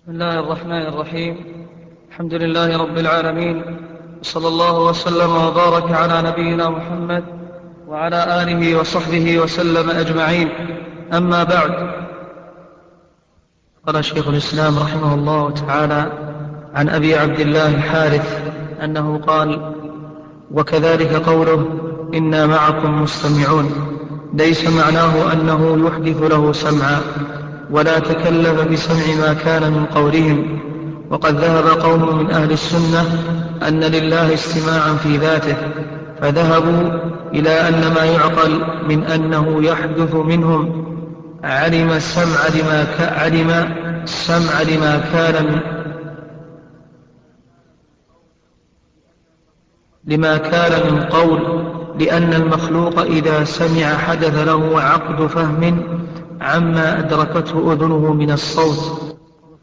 بسم الله الرحمن الرحيم. الحمد لله رب العالمين، وصلى الله وسلم وبارك على نبينا محمد وعلى آله وصحبه وسلم أجمعين. أما بعد، قال شيخ الإسلام رحمه الله تعالى عن أبي عبد الله الحارث أنه قال: وكذلك قوله إنا معكم مستمعون، ليس معناه أنه يحدث له سمعا، ولا تكلف بسمع ما كان من قولهم. وقد ذهب قوم من أهل السنة أن لله استماعا في ذاته، فذهبوا إلى أن ما يعقل من أنه يحدث منهم علم السمع لما كان من قول، لأن المخلوق إذا سمع حدث له عقد فهم عما أدركته أذنه من الصوت.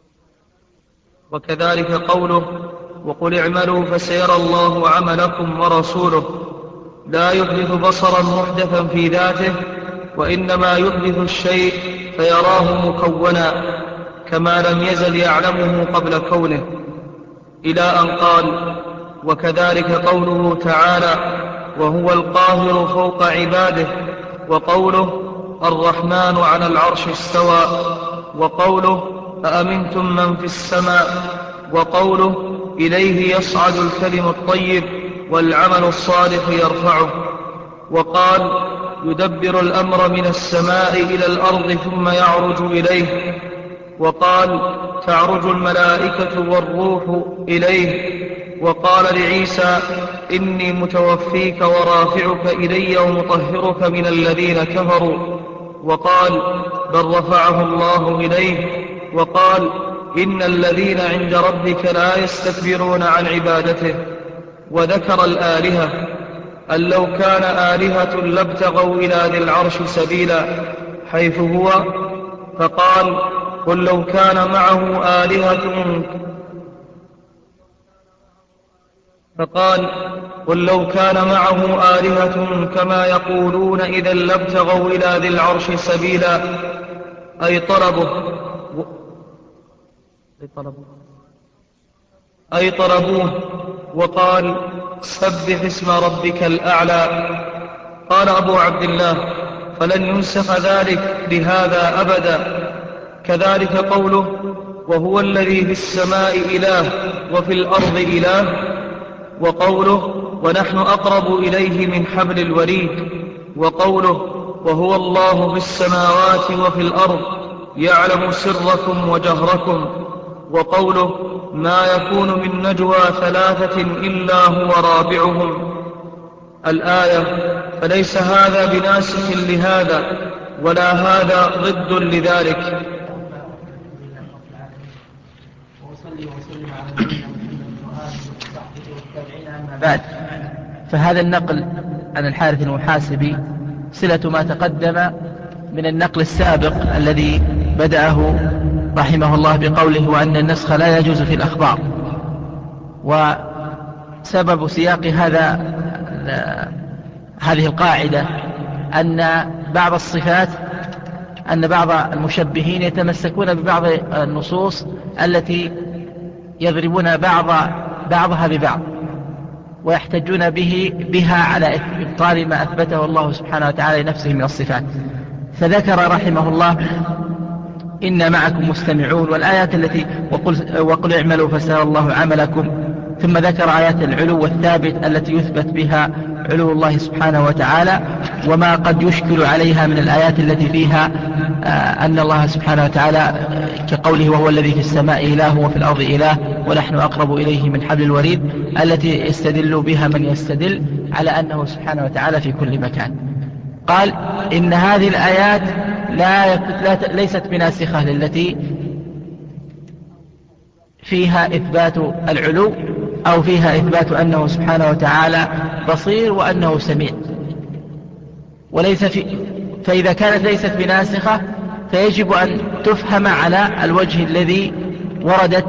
وكذلك قوله: وقل اعملوا فسيرى الله عملكم ورسوله، لا يحدث بصرا محدثا في ذاته، وإنما يحدث الشيء فيراه مكونا كما لم يزل يعلمه قبل كونه، إلى أن قال: وكذلك قوله تعالى: وهو القاهر فوق عباده، وقوله: الرحمن على العرش استوى، وقوله: أأمنتم من في السماء، وقوله: إليه يصعد الكلم الطيب والعمل الصالح يرفعه. وقال: يدبر الأمر من السماء إلى الأرض ثم يعرج إليه. وقال: تعرج الملائكة والروح إليه. وقال لعيسى: إني متوفيك ورافعك إلي ومطهرك من الذين كفروا. وقال: بل رفعه الله إليه. وقال: إن الذين عند ربك لا يستكبرون عن عبادته. وذكر الآلهة، أن لو كان آلهة لابتغوا إلى ذي العرش سبيلا حيث هو، فقال: قل لو كان معه آلهة كما يقولون إذا لابتغوا إلى ذي العرش سبيلا، أي طلبوه. وقال: سبح اسم ربك الأعلى. قال أبو عبد الله: فلن ينسخ ذلك بهذا أبدا. كذلك قوله: وهو الذي في السماء إله وفي الأرض إله. وقوله: ونحن أقرب إليه من حبل الوريد. وقوله: وهو الله في السماوات وفي الأرض يعلم سركم وجهركم. وقوله: ما يكون من نجوى ثلاثة إلا هو رابعهم، الآية. فليس هذا بناسخ لهذا، ولا هذا ضد لذلك. وصلي وسلم على نبينا محمد وآله وصحبه والتابعين. أما بعد، فهذا النقل عن الحارث المحاسبي صلة ما تقدم من النقل السابق الذي بدأه رحمه الله بقوله: وأن النسخ لا يجوز في الأخبار. وسبب سياق هذه القاعدة أن بعض المشبهين يتمسكون ببعض النصوص التي يضربون بعضها ببعض، ويحتجون بها على إبطال ما أثبته الله سبحانه وتعالى لنفسه من الصفات. فذكر رحمه الله: إنا معكم مستمعون، والآيات التي وقل اعملوا فسيرى الله عملكم، ثم ذكر آيات العلو الثابت التي يثبت بها علو الله سبحانه وتعالى، وما قد يشكل عليها من الآيات التي فيها أن الله سبحانه وتعالى كقوله: وهو الذي في السماء إله وفي الأرض إله ونحن أقرب إليه من حبل الوريد، التي يستدل بها من يستدل على أنه سبحانه وتعالى في كل مكان. قال: إن هذه الآيات ليست بناسخة للتي فيها إثبات العلو أو فيها إثبات أنه سبحانه وتعالى بصير وأنه سميع، فإذا كانت ليست بناسخة فيجب أن تفهم على الوجه الذي وردت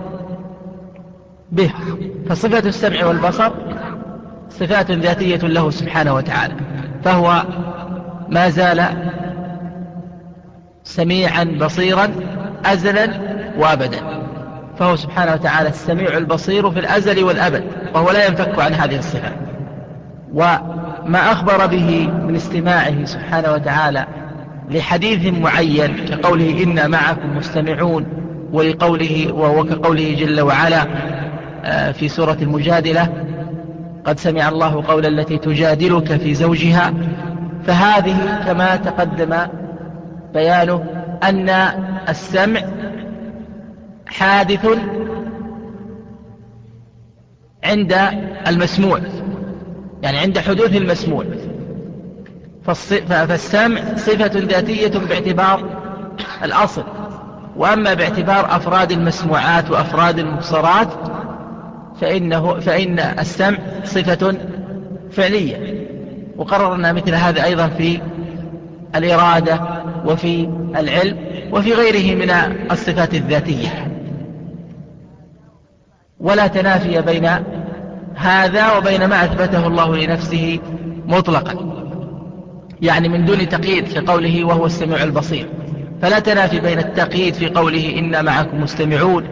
به. فصفة السمع والبصر صفات ذاتية له سبحانه وتعالى، فهو ما زال سميعا بصيرا أزلا وأبدا. فهو سبحانه وتعالى السميع البصير في الأزل والأبد، وهو لا ينفك عن هذه الصفات. وما أخبر به من استماعه سبحانه وتعالى لحديث معين كقوله إنا معكم مستمعون، وكقوله جل وعلا في سورة المجادلة قد سمع الله قول التي تجادلك في زوجها، فهذه كما تقدم بيانه أن السمع حادث عند المسموع، يعني عند حدوث المسموع، فالسمع صفة ذاتية باعتبار الأصل. وأما باعتبار أفراد المسموعات وأفراد المبصرات فإن السمع صفة فعلية، وقررنا مثل هذا أيضا في الإرادة وفي العلم وفي غيره من الصفات الذاتية. ولا تنافي بين هذا وبين ما أثبته الله لنفسه مطلقا، يعني من دون تقييد كقوله وهو السميع البصير، فلا تنافي بين التقييد في قوله إنا معكم مستمعون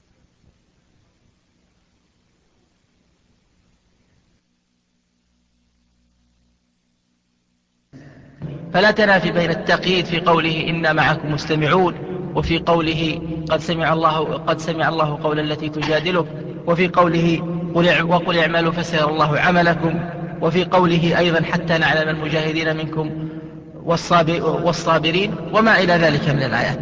فلا تنافي بين التقييد في قوله إنا معكم مستمعون وفي قوله قد سمع الله قول التي تجادلك، وفي قوله وقل اعملوا فسيرى الله عملكم، وفي قوله أيضا حتى نعلم المجاهدين منكم والصابرين، وما إلى ذلك من الآيات،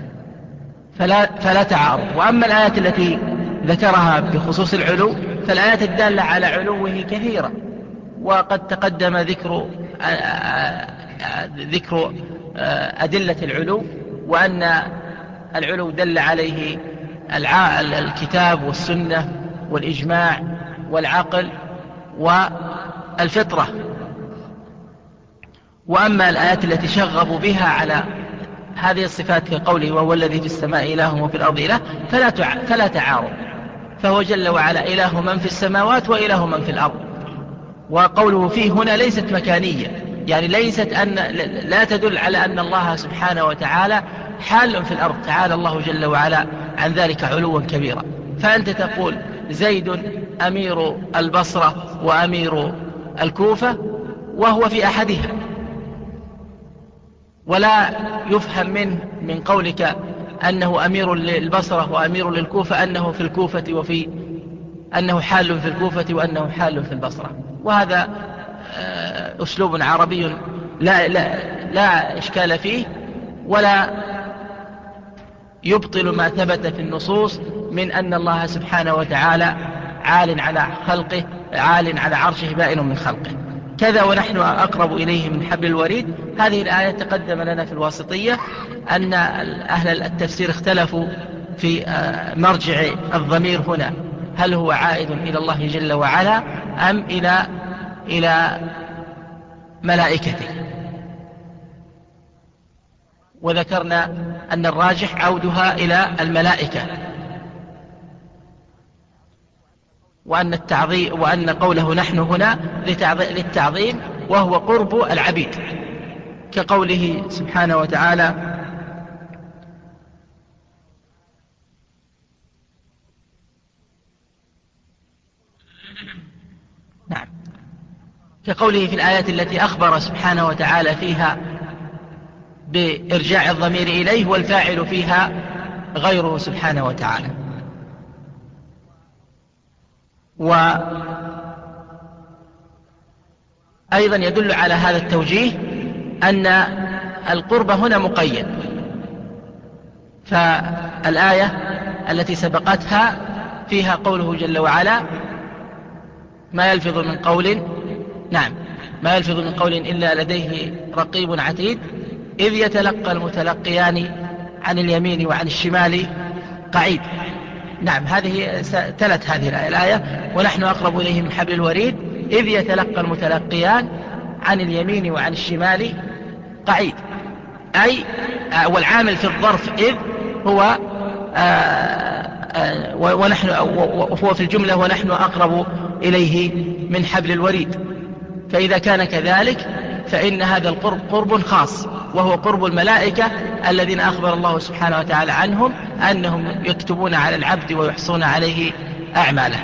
فلا تعارض. وأما الآيات التي ذكرها بخصوص العلو فالآيات الدالة على علوه كثيرة، وقد تقدم ذكر أدلة العلو، وأن العلو دل عليه الكتاب والسنة والإجماع والعقل والفطرة. وأما الآيات التي شغبوا بها على هذه الصفات كقوله وهو الذي في السماء إله وفي الأرض إله فلا تعارض، فهو جل وعلا إله من في السماوات وإله من في الأرض. وقوله فيه هنا ليست مكانية، يعني لا تدل على أن الله سبحانه وتعالى حال في الأرض، تعالى الله جل وعلا عن ذلك علوا كبيرا. فأنت تقول زيد أمير البصرة وأمير الكوفة وهو في أحدها، ولا يفهم من قولك أنه أمير للبصرة وأمير للكوفة أنه في الكوفة أنه حال في الكوفة وأنه حال في البصرة. وهذا أسلوب عربي لا إشكال فيه، ولا يبطل ما ثبت في النصوص من أن الله سبحانه وتعالى عال على خلقه، عال على عرشه بائن من خلقه. كذا ونحن أقرب إليه من حبل الوريد. هذه الآية تقدم لنا في الواسطية أن أهل التفسير اختلفوا في مرجع الضمير هنا، هل هو عائد إلى الله جل وعلا أم إلى ملائكته، وذكرنا أن الراجح عودها إلى الملائكة، وأن قوله نحن هنا للتعظيم وهو قرب العبيد، كقوله سبحانه وتعالى نعم، كقوله في الآيات التي أخبر سبحانه وتعالى فيها بإرجاع الضمير إليه والفاعل فيها غيره سبحانه وتعالى. وأيضا يدل على هذا التوجيه أن القرب هنا مقيد، فالآية التي سبقتها فيها قوله جل وعلا ما يلفظ من قول إلا لديه رقيب عتيد إذ يتلقى المتلقيان عن اليمين وعن الشمال قعيد. نعم، تلت هذه الآية ونحن أقرب إليه من حبل الوريد إذ يتلقى المتلقيان عن اليمين وعن الشمال قعيد، أي والعامل في الظرف إذ هو وهو في الجملة ونحن أقرب إليه من حبل الوريد. فإذا كان كذلك فإن هذا القرب قرب خاص، وهو قرب الملائكة الذين أخبر الله سبحانه وتعالى عنهم أنهم يكتبون على العبد ويحصون عليه أعماله.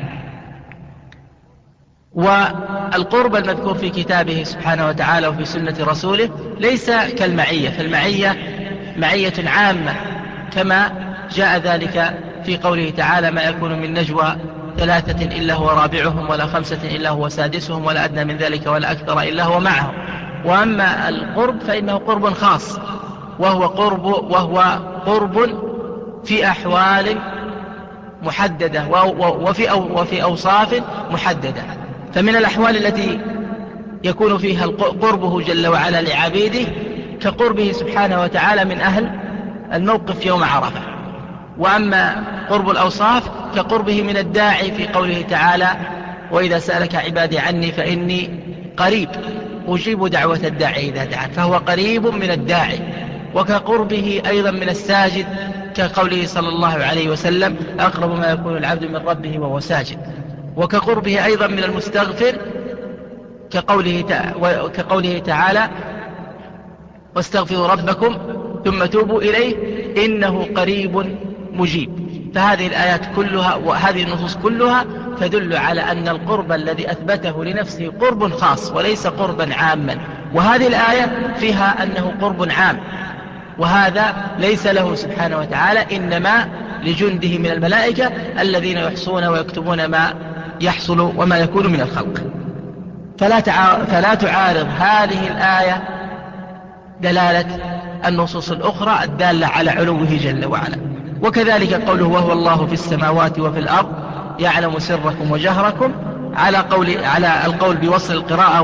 والقرب المذكور في كتابه سبحانه وتعالى وفي سنة رسوله ليس كالمعية، فالمعية معية عامة كما جاء ذلك في قوله تعالى: ما يكون من نجوى ثلاثة إلا هو رابعهم ولا خمسة إلا هو سادسهم ولا أدنى من ذلك ولا أكثر إلا هو معهم. وأما القرب فإنه قرب خاص، وهو قرب في أحوال محددة وفي أوصاف محددة. فمن الأحوال التي يكون فيها قربه جل وعلا لعبيده كقربه سبحانه وتعالى من أهل الموقف يوم عرفة. وأما قرب الأوصاف كقربه من الداعي في قوله تعالى: وإذا سألك عبادي عني فإني قريب أجيب دعوة الداعي إذا دعان، فهو قريب من الداعي. وكقربه أيضا من الساجد كقوله صلى الله عليه وسلم: أقرب ما يكون العبد من ربه وهو ساجد. وكقربه أيضا من المستغفر كقوله تعالى: واستغفروا ربكم ثم توبوا إليه إنه قريب مجيب. فهذه الآيات كلها وهذه النصوص كلها تدل على أن القرب الذي أثبته لنفسه قرب خاص وليس قربا عاما، وهذه الآية فيها أنه قرب عام، وهذا ليس له سبحانه وتعالى، إنما لجنده من الملائكة الذين يحصون ويكتبون ما يحصل وما يكون من الخلق. فلا تعارض هذه الآية دلالة النصوص الأخرى الدالة على علوه جل وعلا. وكذلك قوله: وهو الله في السماوات وفي الأرض يعلم سركم وجهركم، على القول بوصل القراءة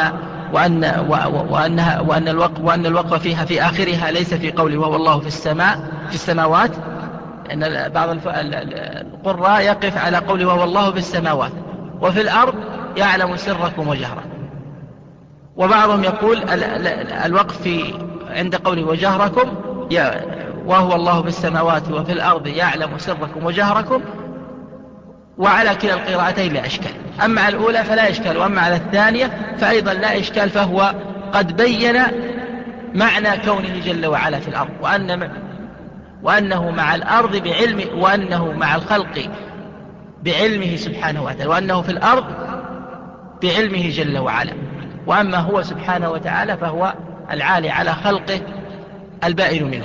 وأن الوقف فيها في آخرها ليس في قوله وهو الله في السماوات، أن بعض القراء يقف على قوله وهو الله في السماوات وفي الأرض يعلم سركم وجهركم. وبعضهم يقول الوقف عند قوله وجهركم وهو الله في السماوات وفي الأرض يعلم سركم وجهركم، وعلى كلا القراءتين لا إشكال. أما على الأولى فلا إشكال، وأما على الثانية فأيضا لا إشكال، فهو قد بين معنى كونه جل وعلا في الأرض، وأنه مع الأرض بعلم، وأنه مع الخلق بعلمه سبحانه وتعالى، وأنه في الأرض بعلمه جل وعلا. وأما هو سبحانه وتعالى فهو العالي على خلقه البائن منه.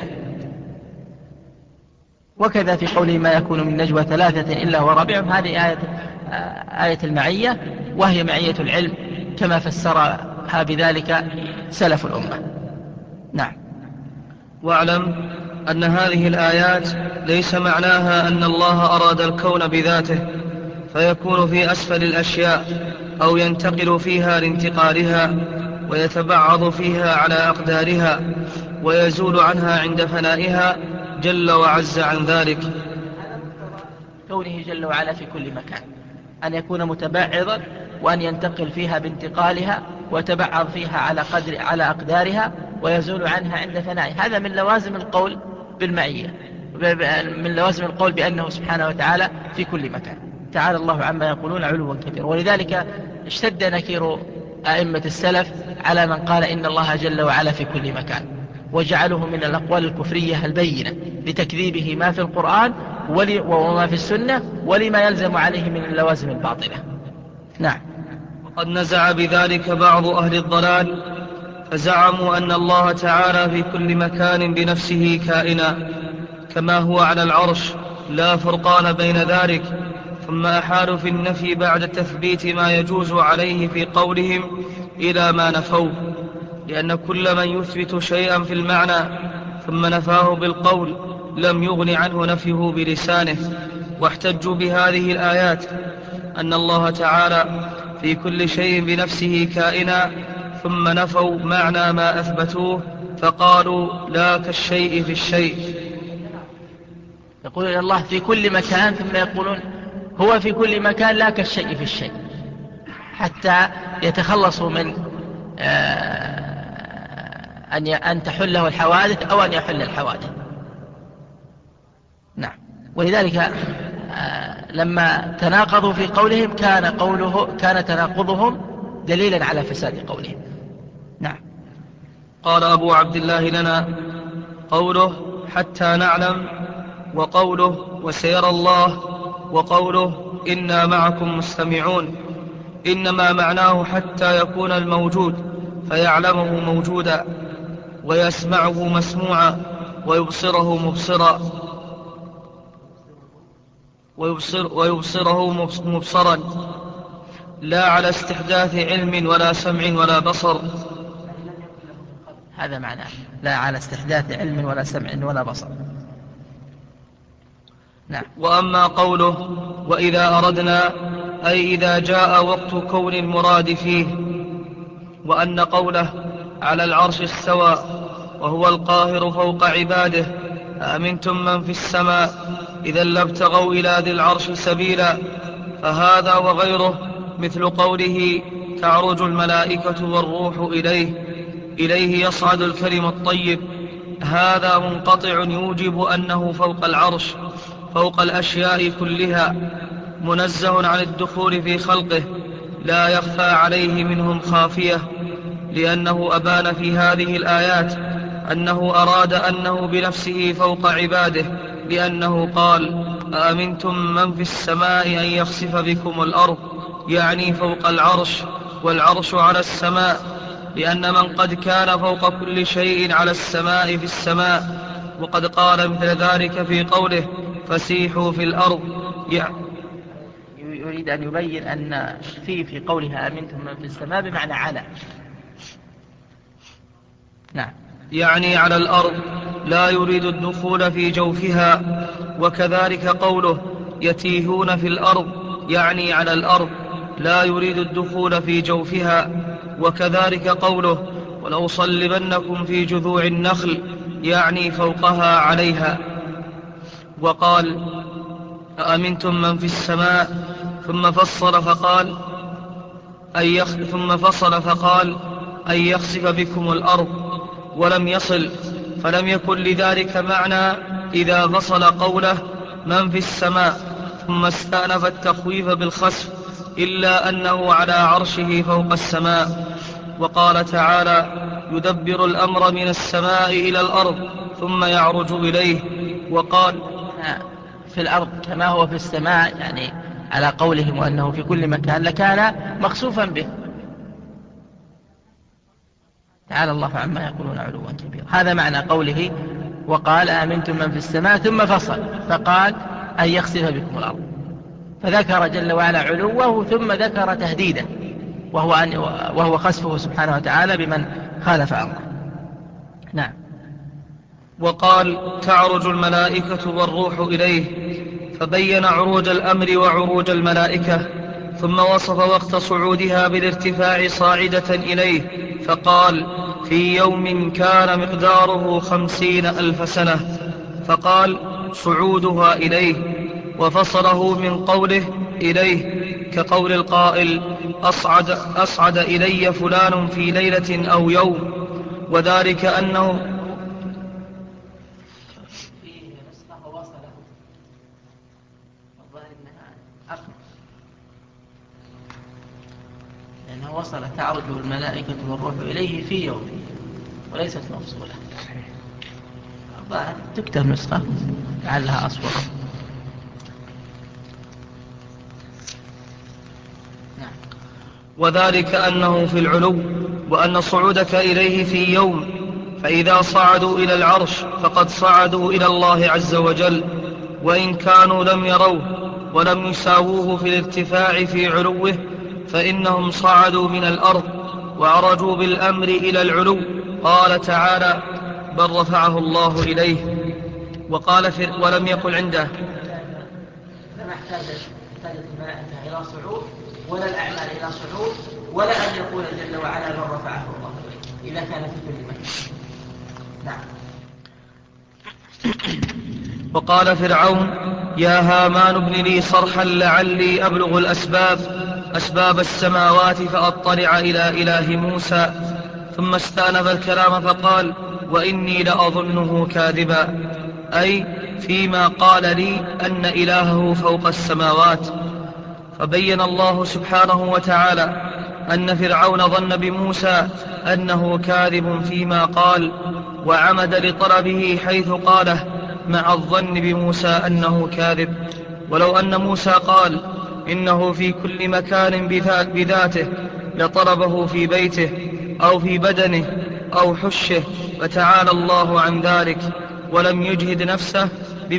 وكذا في قوله: ما يكون من نجوى ثلاثة إلا هو رابعهم، هذه آية المعية، وهي معية العلم كما فسرها بذلك سلف الأمة. نعم. واعلم أن هذه الآيات ليس معناها أن الله أراد الكون بذاته فيكون في أسفل الأشياء أو ينتقل فيها لانتقالها ويتبعض فيها على أقدارها ويزول عنها عند فنائها جل وعز عن ذلك. كونه جل وعلا في كل مكان، أن يكون متبعضا وأن ينتقل فيها بانتقالها ويتبعض فيها على أقدارها ويزول عنها عند فنائها. هذا من لوازم القول بالمعية، من لوازم القول بأنه سبحانه وتعالى في كل مكان. تعالى الله عما يقولون علوا كبيرا. ولذلك اشتد نكير أئمة السلف على من قال إن الله جل وعلا في كل مكان، وجعله من الأقوال الكفرية البينة لتكذيبه ما في القرآن وما في السنة ولما يلزم عليه من اللوازم الباطلة. نعم. وقد نزع بذلك بعض أهل الضلال فزعموا أن الله تعالى في كل مكان بنفسه كائنا كما هو على العرش لا فرقان بين ذلك، ثم أحالوا في النفي بعد تثبيت ما يجوز عليه في قولهم إلى ما نفوه، لأن كل من يثبت شيئا في المعنى ثم نفاه بالقول لم يغن عنه نفيه بلسانه. واحتجوا بهذه الآيات أن الله تعالى في كل شيء بنفسه كائنا، ثم نفوا معنى ما أثبتوه فقالوا لا كالشيء في الشيء. يقولون الله في كل مكان ثم يقولون هو في كل مكان لا كالشيء في الشيء، حتى يتخلصوا من أن تحله الحوادث أو أن يحل الحوادث. نعم. ولذلك لما تناقضوا في قولهم كان تناقضهم دليلا على فساد قولهم. نعم. قال أبو عبد الله لنا قوله حتى نعلم وقوله وسيرى الله، وقوله إنا معكم مستمعون، إنما معناه حتى يكون الموجود فيعلمه موجودا، ويسمعه مسموعا، ويبصره مبصرا، ويبصره مبصرا، لا على استحداث علم ولا سمع ولا بصر. هذا معناه لا على استحداث علم ولا سمع ولا بصر. نعم. وأما قوله وإذا أردنا، أي إذا جاء وقت كون المراد فيه، وأن قوله على العرش استوى وهو القاهر فوق عباده أأمنتم من في السماء إذا لابتغوا إلى ذي العرش سبيلا، فهذا وغيره مثل قوله تعرج الملائكة والروح إليه يصعد الكلم الطيب، هذا منقطع يوجب أنه فوق العرش فوق الأشياء كلها، منزه عن الدخول في خلقه، لا يخفى عليه منهم خافية، لأنه أبان في هذه الآيات أنه أراد أنه بنفسه فوق عباده، لأنه قال أأمنتم من في السماء أن يخسف بكم الأرض، يعني فوق العرش، والعرش على السماء، لأن من قد كان فوق كل شيء على السماء في السماء، وقد قال مثل ذلك في قوله فسيحوا في الأرض. يريد أن يبين أن في قولها أمنتم من في السماء بمعنى على. نعم. يعني على الأرض، لا يريد الدخول في جوفها. وكذلك قوله يتيهون في الأرض، يعني على الأرض، لا يريد الدخول في جوفها. وكذلك قوله ولأصلبنكم في جذوع النخل، يعني فوقها عليها. وقال أأمنتم من في السماء، ثم فصل فقال أن يخسف بكم الأرض، ولم يصل، فلم يكن لذلك معنى إذا فصل قوله من في السماء ثم استأنف التخويف بالخسف، إلا أنه على عرشه فوق السماء. وقال تعالى يدبر الأمر من السماء إلى الأرض ثم يعرج إليه. وقال في الأرض كما هو في السماء، يعني على قولهم وأنه في كل مكان لكان مخسوفا به. تعالى الله عما يقولون علوا كبيرا. هذا معنى قوله وقال آمنتم من في السماء، ثم فصل فقال أن يخسف بكم الأرض، فذكر جل وعلا علوه ثم ذكر تهديده، وهو خسفه سبحانه وتعالى بمن خالف أمره. نعم. وقال تعرج الملائكة والروح إليه، فبين عروج الأمر وعروج الملائكة، ثم وصف وقت صعودها بالارتفاع صاعدة إليه، فقال في يوم كان مقداره 50,000 سنة، فقال صعودها إليه، وفصله من قوله إليه كقول القائل أصعد إلي فلان في ليلة أو يوم، وذلك أنه لأنه وصل تعرج الملائكة والروح إليه في يوم وليست مفصولة. الظاهر تكتب نسخة لعلها أصفر. نعم. وذلك أنه في العلو، وأن صعودك إليه في يوم، فإذا صعدوا إلى العرش فقد صعدوا إلى الله عز وجل، وإن كانوا لم يروه ولم يساووه في الارتفاع في علوه، فإنهم صعدوا من الأرض وعرجوا بالأمر إلى العلو. قال تعالى بل رفعه الله إليه. وقال ولم يقل عنده فما احتاجت الملائكة إلى صعود ولا الأعمال إلى صعود، ولا أن يقول جل وعلا بل رفعه الله إليه إذا كان في كل مكان. نعم. وقال فرعون يا هامان ابن لي صرحا لعلي أبلغ أسباب السماوات فأطلع إلى إله موسى، ثم استأنف الكلام فقال وإني لأظنه كاذبا، أي فيما قال لي أن إلهه فوق السماوات. فبين الله سبحانه وتعالى أن فرعون ظن بموسى أنه كاذب فيما قال، وعمد لطلبه حيث قاله مع الظن بموسى أنه كاذب. ولو أن موسى قال إنه في كل مكان بذاته لطلبه في بيته أو في بدنه أو حشه، فتعالى الله عن ذلك، ولم يجهد نفسه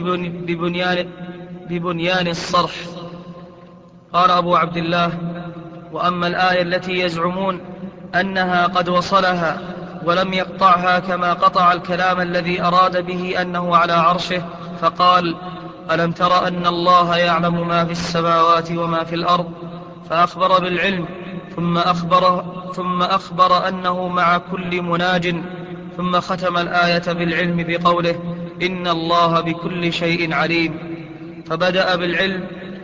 ببنيان الصرح. قال أبو عبد الله: وأما الآية التي يزعمون أنها قد وصلها ولم يقطعها كما قطع الكلام الذي أراد به أنه على عرشه فقال: ألم تر أن الله يعلم ما في السماوات وما في الأرض، فأخبر بالعلم ثم أخبر أنه مع كل مناج، ثم ختم الآية بالعلم بقوله: إن الله بكل شيء عليم. فبدأ بالعلم.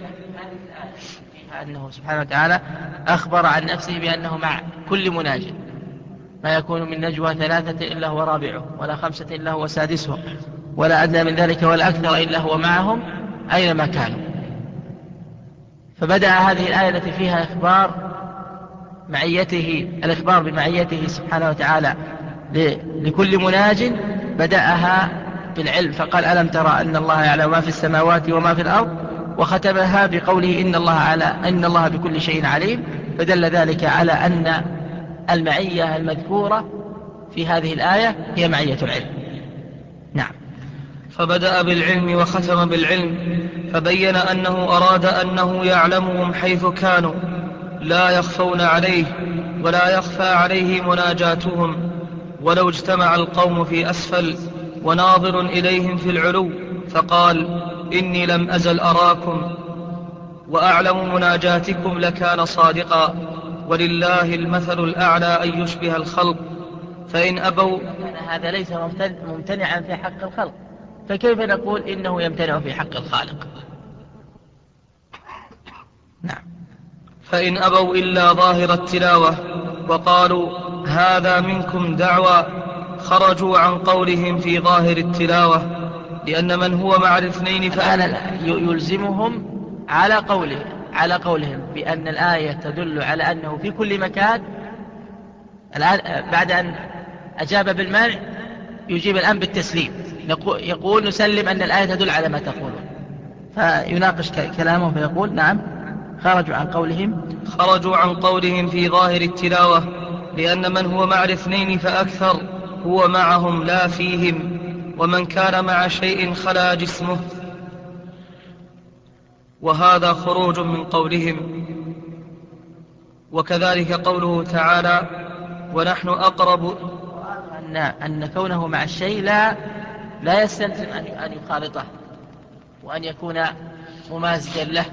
أنه سبحانه وتعالى أخبر عن نفسه بأنه مع كل مناج، ما يكون من نجوى ثلاثة إلا هو رابعه، ولا خمسة إلا هو سادسهم، ولا أدنى من ذلك ولا أكثر إلا هو معهم أينما كانوا. فبدأ هذه الآية التي فيها الإخبار بمعيته سبحانه وتعالى لكل مناج، بدأها بالعلم فقال: ألم ترى أن الله يعلم ما في السماوات وما في الأرض، وختمها بقوله: إن الله بكل شيء عليم. فدل ذلك على أن المعية المذكورة في هذه الآية هي معية العلم. نعم. فبدأ بالعلم وختم بالعلم، فبين أنه أراد أنه يعلمهم حيث كانوا لا يخفون عليه ولا يخفى عليه مناجاتهم، ولو اجتمع القوم في أسفل وناظر إليهم في العلو، فقال: إني لم أزل أراكم وأعلم مناجاتكم، لكان صادقا، ولله المثل الأعلى أن يشبه الخلق. فإن أبوا. هذا ليس ممتنعا في حق الخلق، فكيف نقول إنه يمتنع في حق الخالق؟ نعم. فإن أبوا إلا ظاهر التلاوة وقالوا هذا منكم دعوى، خرجوا عن قولهم في ظاهر التلاوة، لأن من هو مع الاثنين الآن يلزمهم على قولهم بأن الآية تدل على أنه في كل مكان. الآن بعد أن أجاب بالمنع يجيب الآن بالتسليم، يقول: نسلم أن الآية تدل على ما تقولون. فيناقش كلامه فيقول: نعم، خرجوا عن قولهم في ظاهر التلاوة، لأن من هو مع الاثنين فأكثر هو معهم لا فيهم، ومن كان مع شيء خلا جسمه، وهذا خروج من قولهم. وكذلك قوله تعالى: ونحن أقرب. أن كونه مع الشيء لا يستلزم أن يخالطه وأن يكون ممازجا له،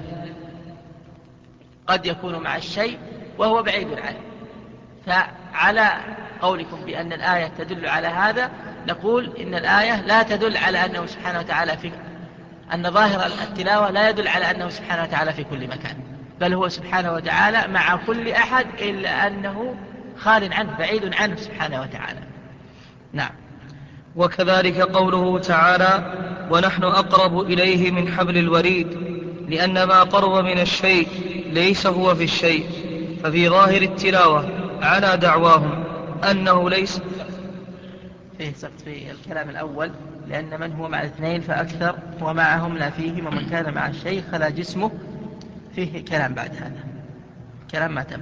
قد يكون مع الشيء وهو بعيد عنه. فعلى قولكم بأن الآية تدل على هذا نقول إن الآية لا تدل على أنه سبحانه وتعالى أن ظاهر التلاوة لا يدل على أنه سبحانه وتعالى في كل مكان، بل هو سبحانه وتعالى مع كل أحد، إلا أنه خال عنه بعيد عنه سبحانه وتعالى. نعم. وكذلك قوله تعالى: ونحن أقرب إليه من حبل الوريد، لأن ما قرب من الشيء ليس هو في الشيء. ففي ظاهر التلاوة على دعواهم أنه ليس فيه سقط في الكلام الأول، لأن من هو مع الاثنين فأكثر ومعهم لا فيهم، ومن كان مع الشيء خلا جسمه. فيه كلام بعد هذا، كلام ما تم.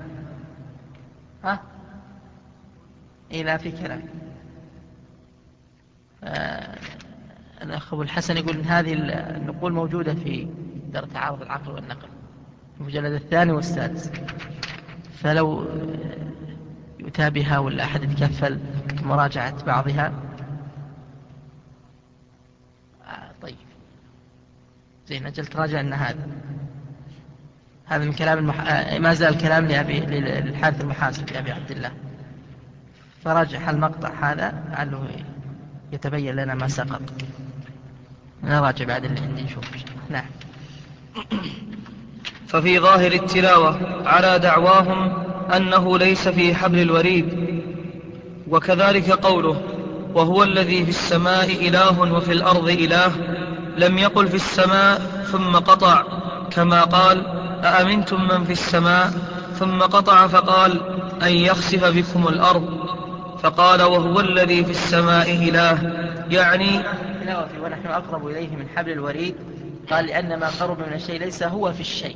لا في كلام. الأخ أبو الحسن يقول إن هذه النقول موجودة في دار تعارض العقل والنقل، المجلد الثاني والسادس، فلو يؤتى بها ولا أحد يتكفل مراجعة بعضها. طيب زين، أجل تراجع أن هذا من كلام ما زال كلام للحارث المحاسب لأبي عبد الله، فراجع المقطع هذا لعله يتبين لنا ما سقط. نراجع بعد اللي عندي نشوف. نعم. ففي ظاهر التلاوة على دعواهم أنه ليس في حبل الوريد. وكذلك قوله: وهو الذي في السماء إله وفي الأرض إله، لم يقل في السماء ثم قطع، كما قال: أأمنتم من في السماء، ثم قطع فقال: أن يخسف بكم الأرض، فقال: وهو الذي في السماء إله، يعني التلاوة ونحن أقرب إليه من حبل الوريد؟ قال لأن ما قرب من الشيء ليس هو في الشيء.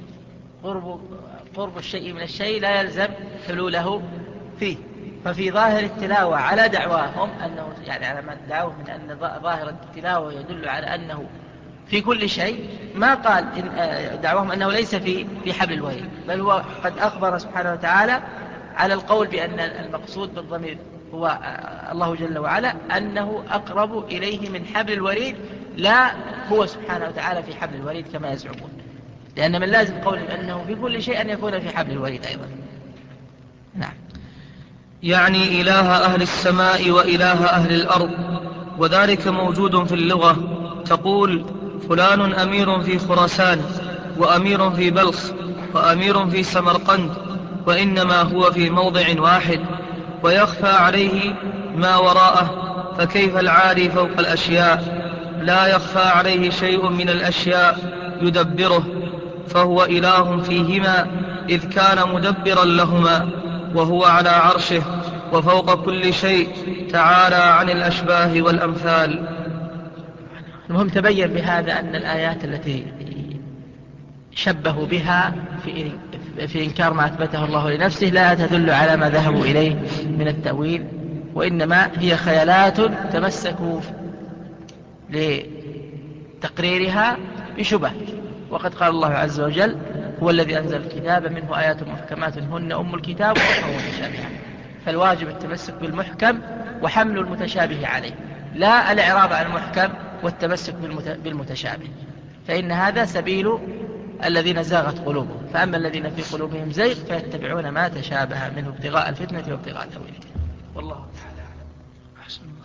قرب الشيء من الشيء لا يلزم حلوله فيه. ففي ظاهر التلاوة على دعواهم أنه يعني على ما دعوه من أن ظاهر التلاوة يدل على أنه في كل شيء، ما قال إن دعواهم أنه ليس في حبل الوريد، بل هو قد أخبر سبحانه وتعالى على القول بأن المقصود بالضمير هو الله جل وعلا أنه أقرب إليه من حبل الوريد، لا هو سبحانه وتعالى في حبل الوريد كما يزعمون، لأن من لازم قولهم أنه في كل شيء أن يكون في حبل الوريد أيضا. نعم. يعني إله أهل السماء وإله أهل الأرض، وذلك موجود في اللغة. تقول فلان أمير في خراسان، وأمير في بلخ، وأمير في سمرقند، وإنما هو في موضع واحد، ويخفى عليه ما وراءه. فكيف العالي فوق الأشياء لا يخفى عليه شيء من الأشياء يدبره، فهو إله فيهما إذ كان مدبرا لهما، وهو على عرشه وفوق كل شيء تعالى عن الأشباه والأمثال. المهم تبين بهذا أن الآيات التي شبهوا بها في إنكار ما أثبته الله لنفسه لا تدل على ما ذهبوا إليه من التأويل، وإنما هي خيالات تمسكوا لتقريرها بشبه. وقد قال الله عز وجل هو الذي أنزل الكتاب منه آيات محكمات هن أم الكتاب وأخر متشابهات. فالواجب التمسك بالمحكم وحمل المتشابه عليه، لا الإعراض عن المحكم والتمسك بالمتشابه، فإن هذا سبيل الذين زاغت قلوبهم. فأما الذين في قلوبهم زيغ فيتبعون ما تشابه منه ابتغاء الفتنة وابتغاء تأويله. والله تعالى أعلم.